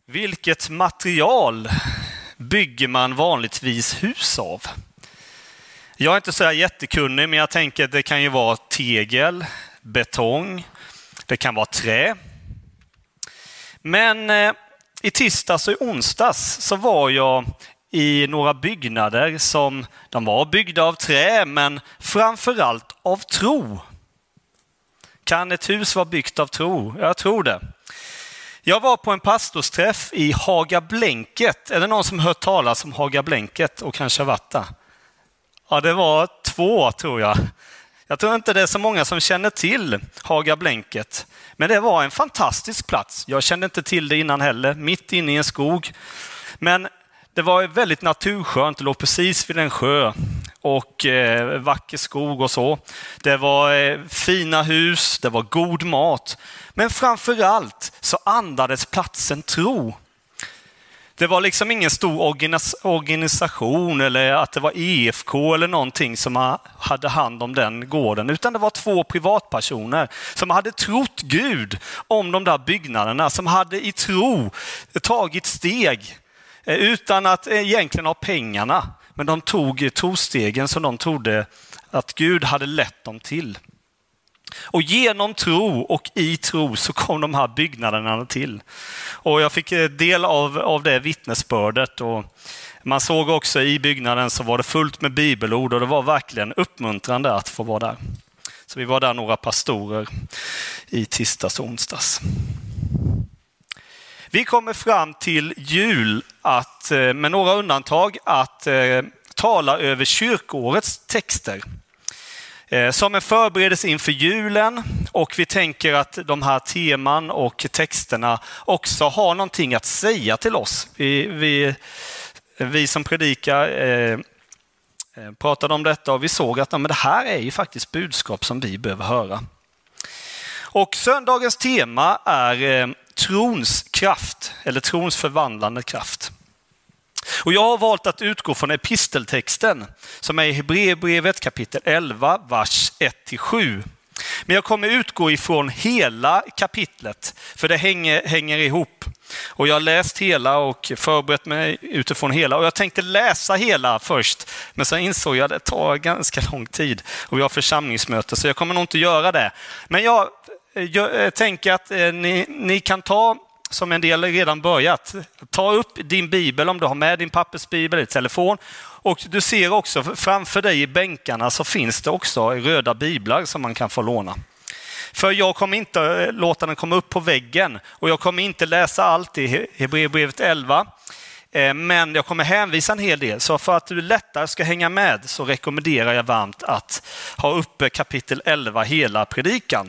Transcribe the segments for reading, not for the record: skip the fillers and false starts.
Vilket material bygger man vanligtvis hus av? Jag är inte så här jättekunnig, men jag tänker att det kan ju vara tegel, betong, det kan vara trä. Men i tisdags och i onsdags så var jag i några byggnader som de var byggda av trä, men framförallt av tro. Kan ett hus vara byggt av tro? Jag tror det. Jag var på en pastorsträff i Hagablänket. Är det någon som hört talas om Hagablänket och kanske har varit där? Ja, det var 2 tror jag. Jag tror inte det är så många som känner till Hagablänket. Men det var en fantastisk plats. Jag kände inte till det innan heller. Mitt inne i en skog. Men det var väldigt naturskönt. Det låg precis vid en sjö. Och vacker skog och så. Det var fina hus. Det var god mat. Men framförallt så andades platsen tro. Det var liksom ingen stor organisation eller att det var EFK eller någonting som hade hand om den gården. Utan det var 2 privatpersoner som hade trott Gud om de där byggnaderna. Som hade i tro tagit steg utan att egentligen ha pengarna. Men de tog trostegen som de trodde att Gud hade lett dem till. Och genom tro och i tro så kom de här byggnaderna till. Och jag fick del av det vittnesbördet. Och man såg också i byggnaden så var det fullt med bibelord. Och det var verkligen uppmuntrande att få vara där. Så vi var där några pastorer i tisdags och onsdags. Vi kommer fram till jul att, med några undantag, att tala över kyrkårets texter. Som en förberedelse inför julen, och vi tänker att de här teman och texterna också har någonting att säga till oss. Vi som predikar pratade om detta och vi såg att men det här är ju faktiskt budskap som vi behöver höra. Och söndagens tema är trons kraft eller trons förvandlande kraft. Och jag har valt att utgå från episteltexten som är i Hebreerbrevet kapitel 11, vers 1-7. Men jag kommer utgå ifrån hela kapitlet, för det hänger ihop. Och jag har läst hela och förberett mig utifrån hela. Och jag tänkte läsa hela först, men så insåg jag att det tar ganska lång tid. Och vi har församlingsmöte, så jag kommer nog inte göra det. Men jag tänker att ni kan ta, som en del redan börjat, ta upp din bibel om du har med din pappersbibel eller telefon. Och du ser också framför dig i bänkarna så finns det också röda biblar som man kan få låna. För jag kommer inte låta den komma upp på väggen och jag kommer inte läsa allt i Hebreerbrevet 11. Men jag kommer hänvisa en hel del. Så för att du lättare ska hänga med så rekommenderar jag varmt att ha uppe kapitel 11 hela predikan.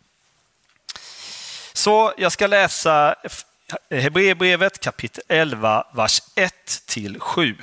Så jag ska läsa Hebreerbrevet kapitel 11, vers 1-7.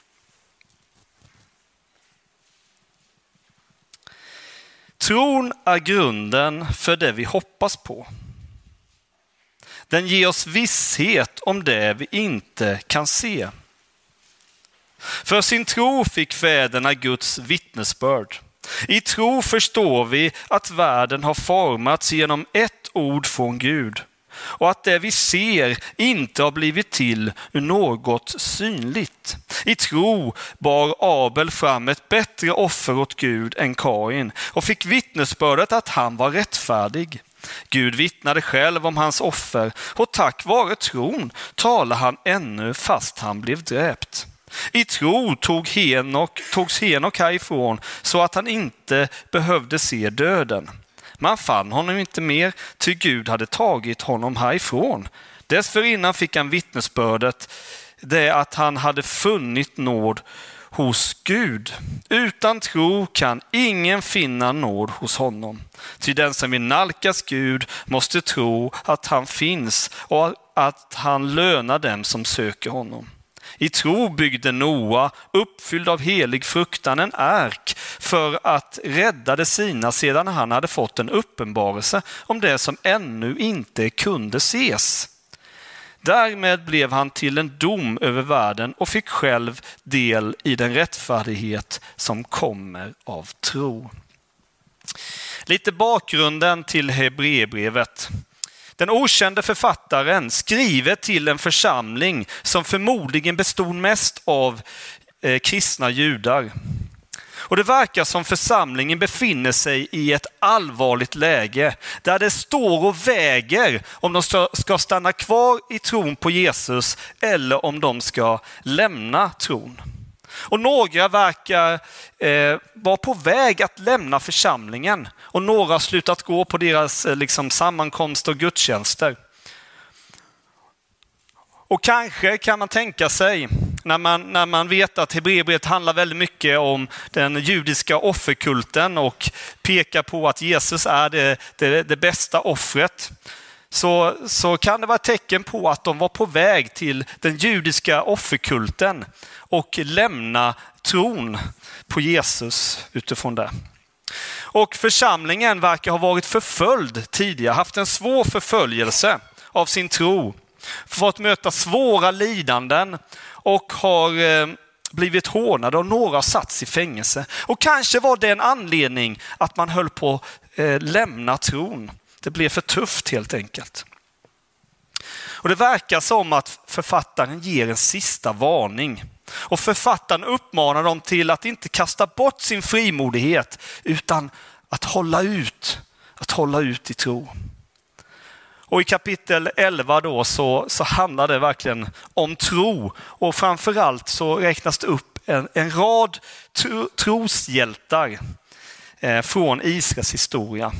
Tron är grunden för det vi hoppas på. Den ger oss visshet om det vi inte kan se. För sin tro fick fäderna Guds vittnesbörd. I tro förstår vi att världen har formats genom ett ord från Gud och att det vi ser inte har blivit till ur något synligt. I tro bar Abel fram ett bättre offer åt Gud än Kain och fick vittnesbördet att han var rättfärdig. Gud vittnade själv om hans offer och tack vare tron talar han ännu fast han blev dräpt. I tro togs Henok härifrån så att han inte behövde se döden. Man fann honom inte mer, ty Gud hade tagit honom härifrån. Dessförinnan fick han vittnesbördet, det att han hade funnit nåd hos Gud. Utan tro kan ingen finna nåd hos honom. Ty den som vill nalkas Gud måste tro att han finns och att han lönar dem som söker honom. I tro byggde Noa, uppfylld av helig fruktan, en ark för att rädda det sina sedan han hade fått en uppenbarelse om det som ännu inte kunde ses. Därmed blev han till en dom över världen och fick själv del i den rättfärdighet som kommer av tro. Lite bakgrunden till Hebreerbrevet. Den okände författaren skriver till en församling som förmodligen bestod mest av kristna judar. Och det verkar som församlingen befinner sig i ett allvarligt läge där det står och väger om de ska stanna kvar i tron på Jesus eller om de ska lämna tron. Och några verkar vara på väg att lämna församlingen och några har slutat gå på deras sammankomst och gudstjänster. Och kanske kan man tänka sig, när man vet att Hebreerbrevet handlar väldigt mycket om den judiska offerkulten och pekar på att Jesus är det bästa offret, så kan det vara ett tecken på att de var på väg till den judiska offerkulten och lämna tron på Jesus utifrån det. Och församlingen verkar ha varit förföljd tidigare, haft en svår förföljelse av sin tro, fått möta svåra lidanden och har blivit hånade och några har satts i fängelse. Och kanske var det en anledning att man höll på att lämna tron. Det blev för tufft helt enkelt. Och det verkar som att författaren ger en sista varning. Och författaren uppmanar dem till att inte kasta bort sin frimodighet utan att hålla ut i tro. Och i kapitel 11 då så handlar det verkligen om tro. Och framförallt så räknas det upp en rad troshjältar från Israels historia.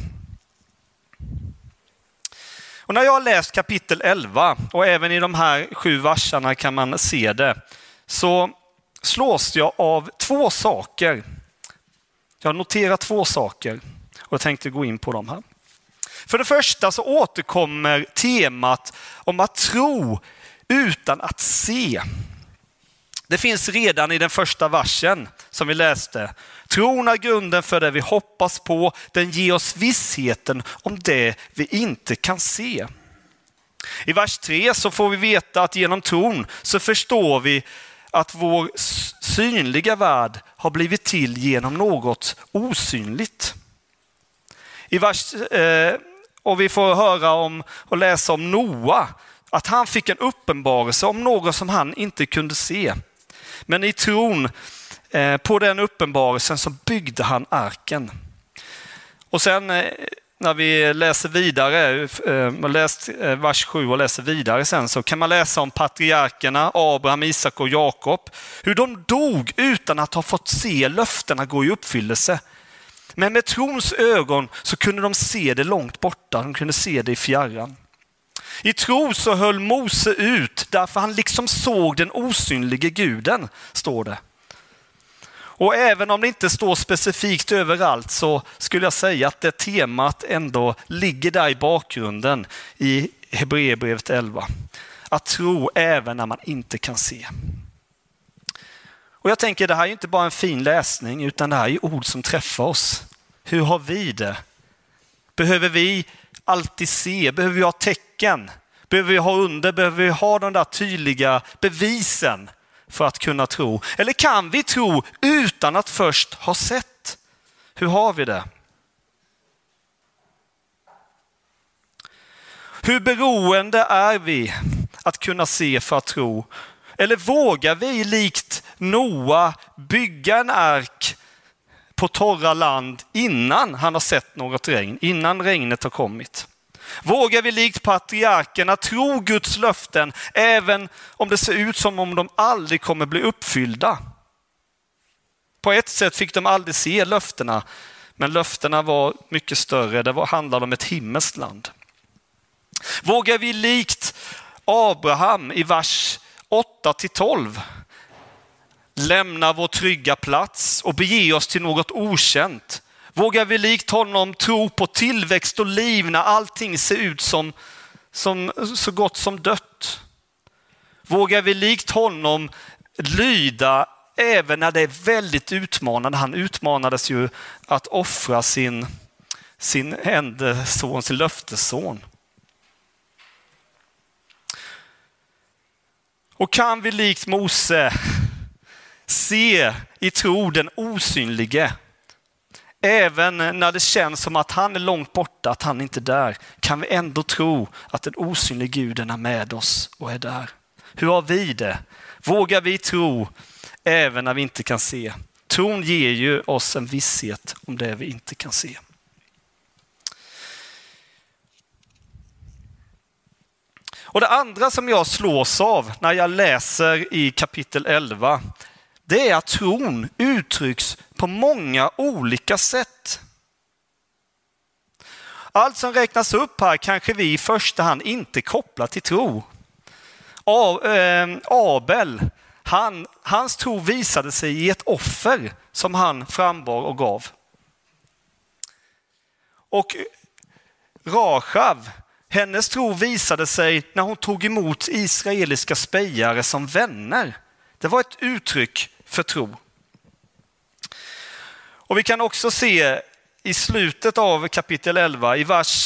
Och när jag har läst kapitel 11 och även i de här 7 verserna kan man se det, så slås jag av 2 saker. Jag har noterat 2 saker och jag tänkte gå in på dem här. För det första så återkommer temat om att tro utan att se. Det finns redan i den första versen som vi läste. Tron är grunden för det vi hoppas på. Den ger oss vissheten om det vi inte kan se. I vers 3 så får vi veta att genom tron så förstår vi att vår synliga värld har blivit till genom något osynligt. Och vi får höra om och läsa om Noa, att han fick en uppenbarelse om något som han inte kunde se. Men i tron på den uppenbarelsen så byggde han arken. Och sen när vi läser vidare, läst vers 7 och läser vidare sen, så kan man läsa om patriarkerna Abraham, Isak och Jakob. Hur de dog utan att ha fått se löftena gå i uppfyllelse. Men med trons ögon så kunde de se det långt borta, de kunde se det i fjärran. I tro så höll Mose ut därför han liksom såg den osynlige guden, står det. Och även om det inte står specifikt överallt så skulle jag säga att det temat ändå ligger där i bakgrunden i Hebreerbrevet 11. Att tro även när man inte kan se. Och jag tänker det här är inte bara en fin läsning utan det här är ord som träffar oss. Hur har vi det? Behöver vi alltid se? Behöver vi ha tecken? Behöver vi ha under? Behöver vi ha de där tydliga bevisen för att kunna tro? Eller kan vi tro utan att först ha sett? Hur har vi det? Hur beroende är vi att kunna se för att tro? Eller vågar vi likt Noa bygga en ark på torra land innan han har sett något regn, innan regnet har kommit? Vågar vi likt patriarkerna tro Guds löften även om det ser ut som om de aldrig kommer bli uppfyllda? På ett sätt fick de aldrig se löftena, men löftena var mycket större. Det handlade om ett himmelskt land. Vågar vi likt Abraham i vers 8-12 lämna vår trygga plats och bege oss till något okänt? Vågar vi likt honom tro på tillväxt och liv när allting ser ut som så gott som dött? Vågar vi likt honom lyda även när det är väldigt utmanande? Han utmanades ju att offra sin enda son, sin löftesson. Och kan vi likt Mose se i tro den osynlige? Även när det känns som att han är långt borta, att han inte är där, kan vi ändå tro att den osynliga Guden är med oss och är där. Hur har vi det? Vågar vi tro även när vi inte kan se? Tron ger ju oss en visshet om det vi inte kan se. Och det andra som jag slås av när jag läser i kapitel 11, det är att tron uttrycks på många olika sätt. Allt som räknas upp här kanske vi i första hand inte kopplar till tro. Abel, hans tro visade sig i ett offer som han frambar och gav. Och Rachav, hennes tro visade sig när hon tog emot israeliska spejare som vänner. Det var ett uttryck för tro. Och vi kan också se i slutet av kapitel 11, i vers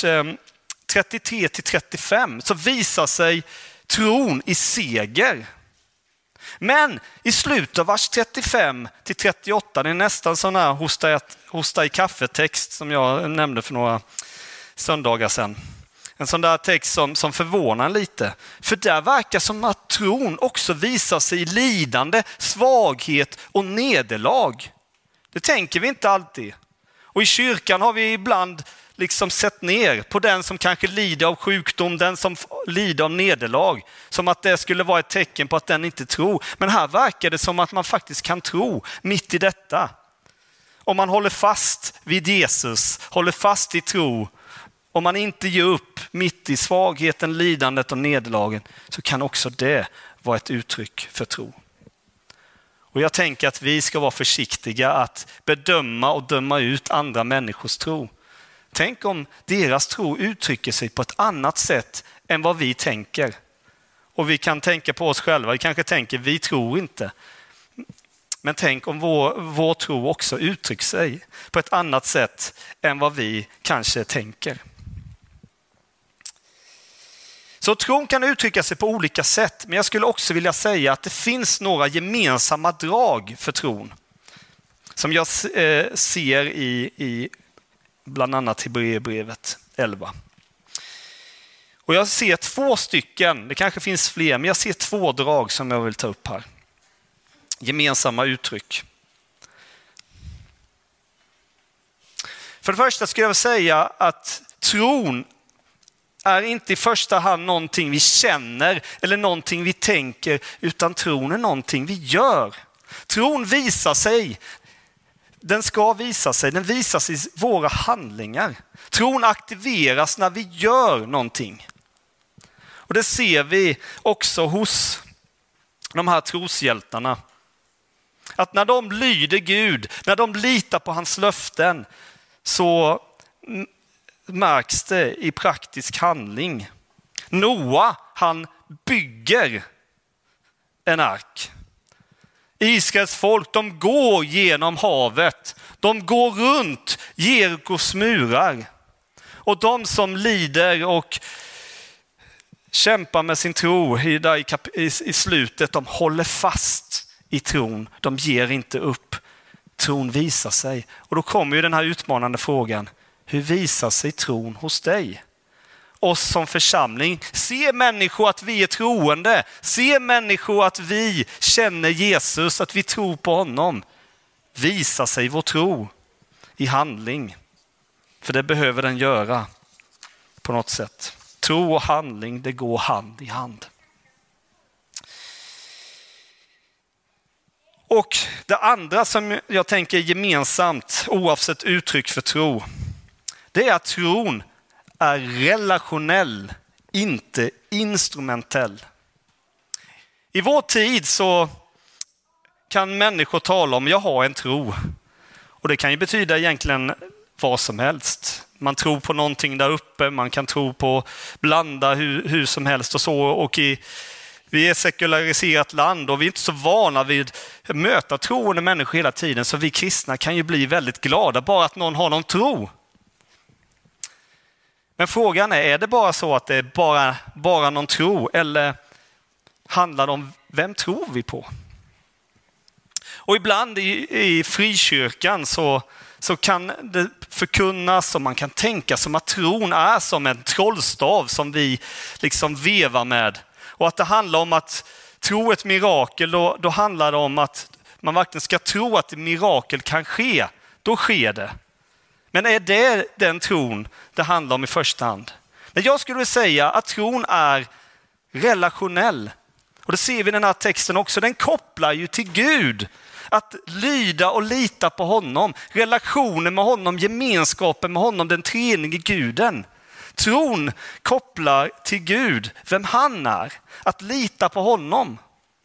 33-35, så visar sig tron i seger. Men i slutet av vers 35-38, det är nästan sån här hosta i kaffetext som jag nämnde för några söndagar sedan. En sån där text som förvånar lite. För där verkar som att tron också visar sig i lidande, svaghet och nederlag. Det tänker vi inte alltid. Och i kyrkan har vi ibland liksom sett ner på den som kanske lider av sjukdom, den som lider av nederlag. Som att det skulle vara ett tecken på att den inte tror. Men här verkar det som att man faktiskt kan tro mitt i detta. Om man håller fast vid Jesus, håller fast i tro, om man inte ger upp mitt i svagheten, lidandet och nederlagen, så kan också det vara ett uttryck för tro. Och jag tänker att vi ska vara försiktiga att bedöma och döma ut andra människors tro. Tänk om deras tro uttrycker sig på ett annat sätt än vad vi tänker. Och vi kan tänka på oss själva, vi kanske tänker vi tror inte. Men tänk om vår tro också uttrycker sig på ett annat sätt än vad vi kanske tänker. Så tron kan uttrycka sig på olika sätt, men jag skulle också vilja säga att det finns några gemensamma drag för tron. Som jag ser i bland annat Hebreerbrevet 11. Och jag ser 2 stycken, det kanske finns fler, men jag ser 2 drag som jag vill ta upp här. Gemensamma uttryck. För det första skulle jag vilja säga att tron är inte i första hand någonting vi känner eller någonting vi tänker, utan tron är någonting vi gör. Tron visar sig, den ska visa sig, den visar sig i våra handlingar. Tron aktiveras när vi gör någonting. Och det ser vi också hos de här troshjältarna. Att när de lyder Gud, när de litar på hans löften, så märks det i praktisk handling. Noa, han bygger en ark. Israels folk, de går genom havet. De går runt Jerikos murar. Och de som lider och kämpar med sin tro i slutet, de håller fast i tron. De ger inte upp. Tron visar sig. Och då kommer ju den här utmanande frågan. Hur visar sig tron hos dig? Oss som församling. Se människor att vi är troende. Se människor att vi känner Jesus, att vi tror på honom. Visar sig vår tro i handling. För det behöver den göra på något sätt. Tro och handling, det går hand i hand. Och det andra som jag tänker är gemensamt, oavsett uttryck för tro, det är att tron är relationell, inte instrumentell. I vår tid så kan människor tala om jag har en tro. Och det kan ju betyda egentligen vad som helst. Man tror på någonting där uppe, man kan tro på blanda hur som helst och så. Och vi är ett sekulariserat land och vi är inte så vana vid att möta troende människor hela tiden. Så vi kristna kan ju bli väldigt glada bara att någon har någon tro. Men frågan är det bara så att det är bara någon tro, eller handlar det om vem tror vi på? Och ibland i frikyrkan så kan det förkunnas och man kan tänka som att tron är som en trollstav som vi liksom vevar med. Och att det handlar om att tro ett mirakel, då handlar det om att man verkligen ska tro att ett mirakel kan ske. Då sker det. Men är det den tron det handlar om i första hand? Men jag skulle säga att tron är relationell. Och det ser vi i den här texten också. Den kopplar ju till Gud. Att lyda och lita på honom. Relationen med honom, gemenskapen med honom, den treenige guden. Tron kopplar till Gud, vem han är. Att lita på honom.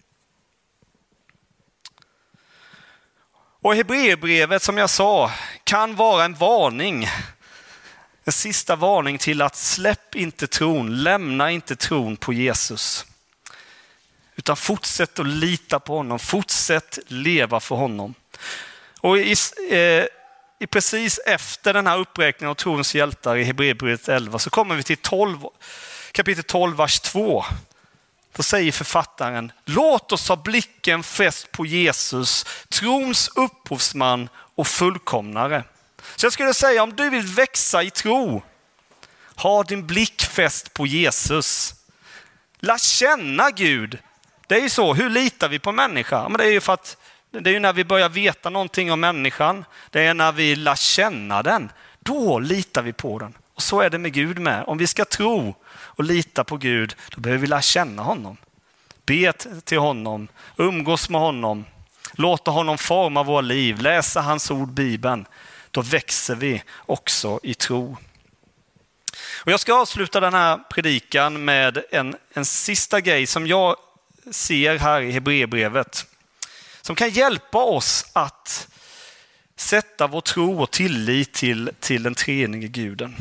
Och Hebreerbrevet, som jag sa, kan vara en varning. En sista varning till att släpp inte tron, lämna inte tron på Jesus. Utan fortsätt att lita på honom, fortsätt leva för honom. Och i precis efter den här uppräkningen av trons hjältar i Hebreerbrevet 11 så kommer vi till kapitel 12, vers 2. Då säger författaren: låt oss ha blicken fäst på Jesus, trons upphovsman och fullkomnare. Så jag skulle säga, om du vill växa i tro, ha din blick fäst på Jesus. Lär känna Gud. Det är ju så, hur litar vi på människan? Men det är ju för att det är ju när vi börjar veta någonting om människan. Det är när vi lär känna den. Då litar vi på den. Och så är det med Gud med. Om vi ska tro och lita på Gud, då behöver vi lära känna honom. Be till honom, umgås med honom, låta honom forma våra liv, läsa hans ord, Bibeln. Då växer vi också i tro. Och jag ska avsluta den här predikan med en sista grej som jag ser här i Hebreerbrevet. Som kan hjälpa oss att sätta vår tro och tillit till den treenige guden.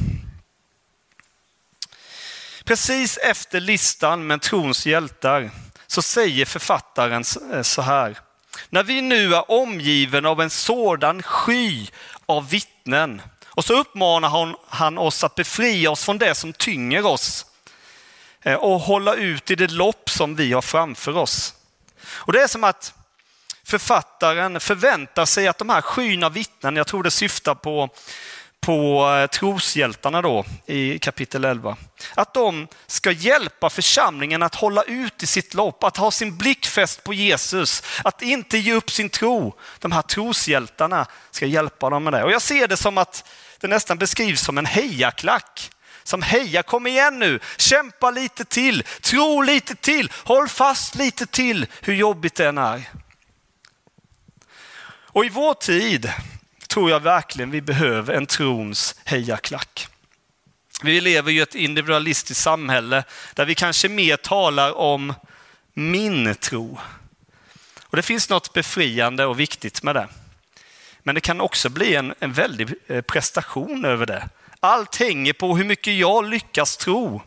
Precis efter listan med trons hjältar så säger författaren så här: när vi nu är omgiven av en sådan sky av vittnen, och så uppmanar han oss att befria oss från det som tynger oss och hålla ut i det lopp som vi har framför oss. Och det är som att författaren förväntar sig att de här skyn av vittnen, jag tror det syftar på troshjältarna då i kapitel 11, att de ska hjälpa församlingen att hålla ut i sitt lopp, att ha sin blick fäst på Jesus, att inte ge upp sin tro. De här troshjältarna ska hjälpa dem med det. Och jag ser det som att det nästan beskrivs som en hejaklack. Som heja, kom igen nu, kämpa lite till, tro lite till, håll fast lite till, hur jobbigt det än är. Och i vår tid tror jag verkligen vi behöver en trons hejaklack. Vi lever ju i ett individualistiskt samhälle där vi kanske mer talar om min tro. Och det finns något befriande och viktigt med det. Men det kan också bli en väldig prestation över det. Allt hänger på hur mycket jag lyckas tro.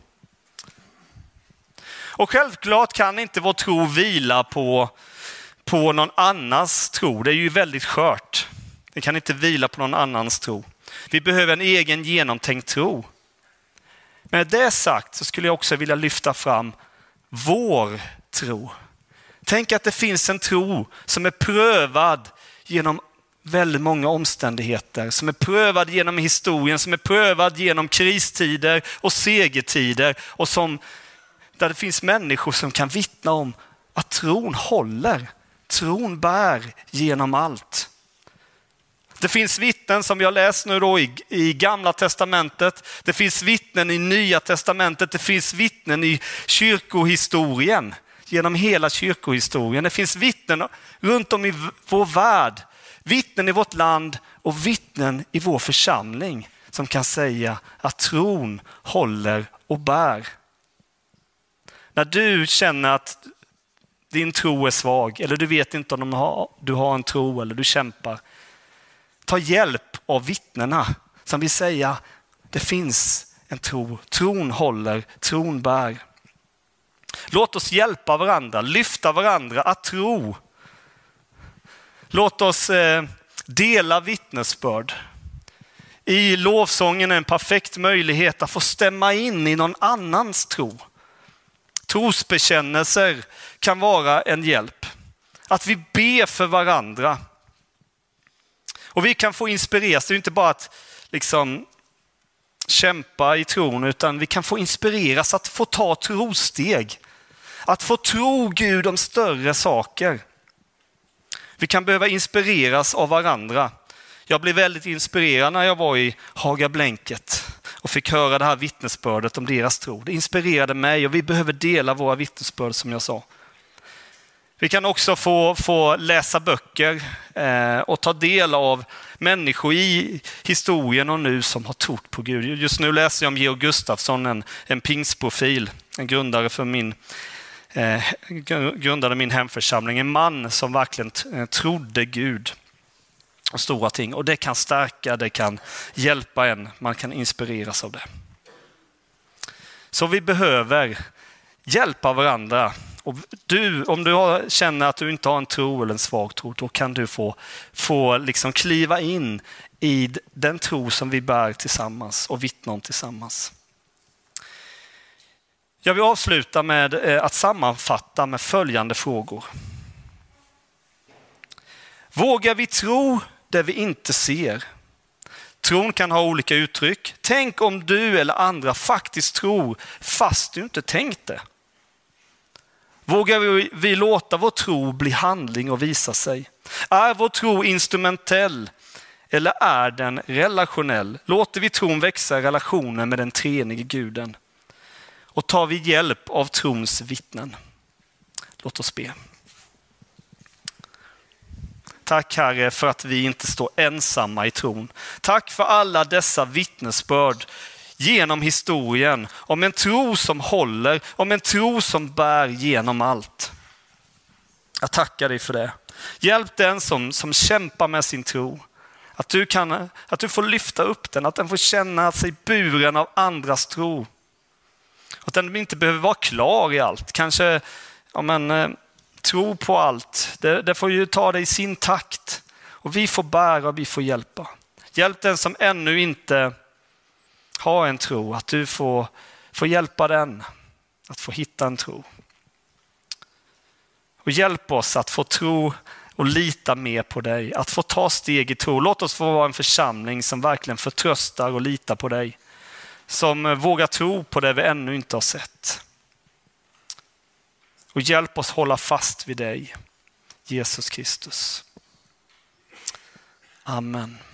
Och självklart kan inte vår tro vila på någon annans tro. Det är ju väldigt skört. Det kan inte vila på någon annans tro. Vi behöver en egen genomtänkt tro. Men med det sagt så skulle jag också vilja lyfta fram vår tro. Tänk att det finns en tro som är prövad genom väldigt många omständigheter. Som är prövad genom historien, som är prövad genom kristider och segertider. Och där det finns människor som kan vittna om att tron håller. Tron bär genom allt. Det finns vittnen som jag läst nu då i Gamla testamentet. Det finns vittnen i Nya testamentet. Det finns vittnen i kyrkohistorien. Genom hela kyrkohistorien. Det finns vittnen runt om i vår värld. Vittnen i vårt land och vittnen i vår församling. Som kan säga att tron håller och bär. När du känner att din tro är svag. Eller du vet inte om du har en tro eller du kämpar. Ta hjälp av vittnena som vill säga det finns en tro. Tron håller, tron bär. Låt oss hjälpa varandra, lyfta varandra att tro. Låt oss dela vittnesbörd. I lovsången är en perfekt möjlighet att få stämma in i någon annans tro. Trosbekännelser kan vara en hjälp. Att vi ber för varandra. Och vi kan få inspireras. Det är inte bara att liksom kämpa i tron, utan vi kan få inspireras att få ta trosteg. Att få tro Gud om större saker. Vi kan behöva inspireras av varandra. Jag blev väldigt inspirerad när jag var i Hagablänket och fick höra det här vittnesbördet om deras tro. Det inspirerade mig och vi behöver dela våra vittnesbörd som jag sa. Vi kan också få läsa böcker och ta del av människor i historien och nu som har trott på Gud. Just nu läser jag om Georg Gustafsson, en pingstprofil, en grundare för grundade min hemförsamling. En man som verkligen trodde Gud och stora ting. Och det kan stärka, det kan hjälpa en. Man kan inspireras av det. Så vi behöver hjälpa varandra. Och om du känner att du inte har en tro eller en svag tro, då kan du få liksom kliva in i den tro som vi bär tillsammans och vittna om tillsammans. Jag vill avsluta med att sammanfatta med följande frågor. Vågar vi tro det vi inte ser? Tron kan ha olika uttryck. Tänk om du eller andra faktiskt tror fast du inte tänkt det. Vågar vi låta vår tro bli handling och visa sig? Är vår tro instrumentell eller är den relationell? Låter vi tron växa i relationen med den treenige guden? Och tar vi hjälp av trons vittnen? Låt oss be. Tack Herre för att vi inte står ensamma i tron. Tack för alla dessa vittnesbörd genom historien om en tro som håller, om en tro som bär genom allt. Jag tackar dig för det. Hjälp den som kämpar med sin tro. Att du får lyfta upp den, att den får känna sig buren av andras tro. Att den inte behöver vara klar i allt. Kanske tro på allt. Det får ju ta det i sin takt. Och vi får bära och vi får hjälpa. Hjälp den som ännu inte har en tro. Att du får hjälpa den. Att få hitta en tro. Och hjälp oss att få tro och lita mer på dig. Att få ta steg i tro. Låt oss få vara en församling som verkligen förtröstar och litar på dig. Som vågar tro på det vi ännu inte har sett. Och hjälp oss hålla fast vid dig, Jesus Kristus. Amen.